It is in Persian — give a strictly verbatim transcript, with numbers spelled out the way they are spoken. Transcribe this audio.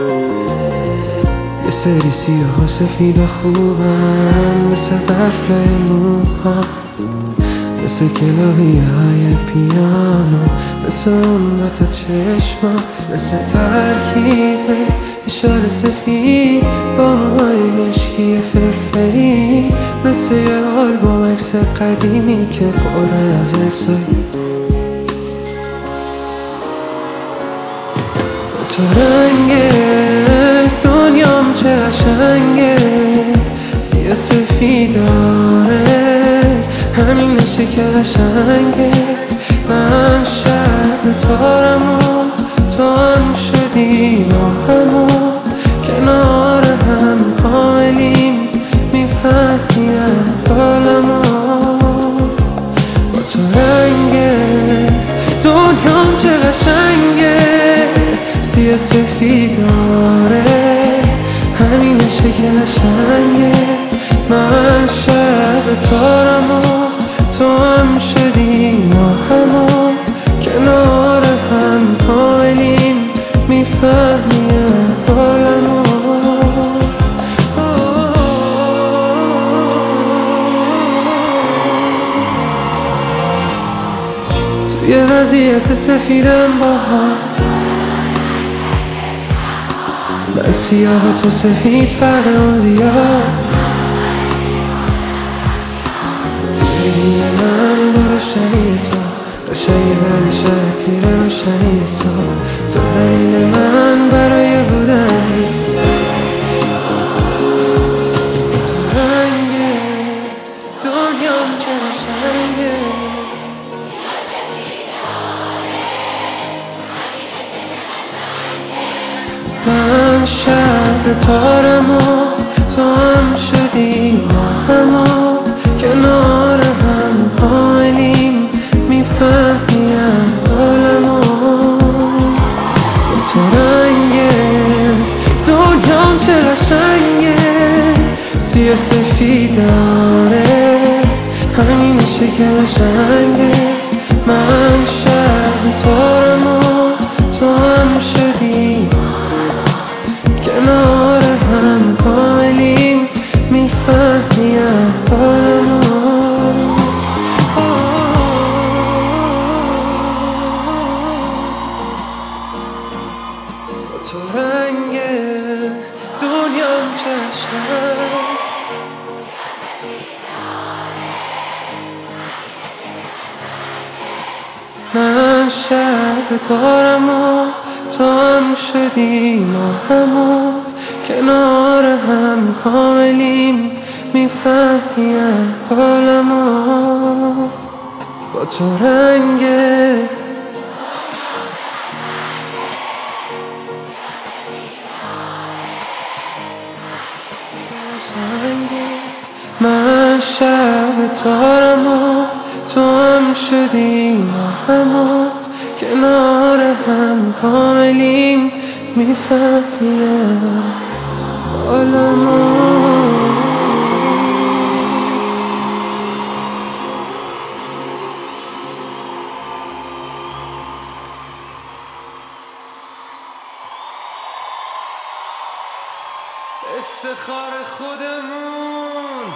یه سری سیاه و سفید و خوبن، مثل قفله موهات، مثل کلاهی های پیانو، مثل اون دوتا چشما، مثل ترکیب اشاره سفید با موهای مشکی فرفری، مثل یه آلبوم عکس قدیمی که پر از عکسای تو رنگه. دنیام چه قشنگه، سیاه سفیداره، همینشه که قشنگه. من شب تارم و تو هم شدی ما همو، کنار هم کاملیم، میفهمی حالمو با تو رنگه. دنیام چه قشنگه، سیاه سفیداره، همینشه که قشنگه. من شب تارم و تو هم شدی ما همو، کنار هم کاملیم، میفهمی حالمو. توی وضعیت سفیدم باهات، من سیاه و تو سفید، فرق اون زیاد. تیرگی من با روشنی تو، قشنگ بعد شهر تیر روشنی تو، تو دلیل من برای بودنی. تو رنگه، دنیام چه قشنگه. من شب تارم و تو هم شدی ما همو، کنار هم کاملیم، میفهمی حالمو تو رنگه. دنیام چه قشنگه، سیاه سفیداره، همینشه که قشنگه. من شب تارم و تو هم شدی، کنار هم کاملیم، میفهمی حالمو. با تو رنگه، دنیام چه قشنگ. من شب تارم و تو هم شدی ما همو، کنار هم کاملیم، میفهمی حالمو با تو رنگه. من شب تارم و تو هم شدی ما همو، کنار هم کاملیم، میفهمی حالمو. افتخار خودمون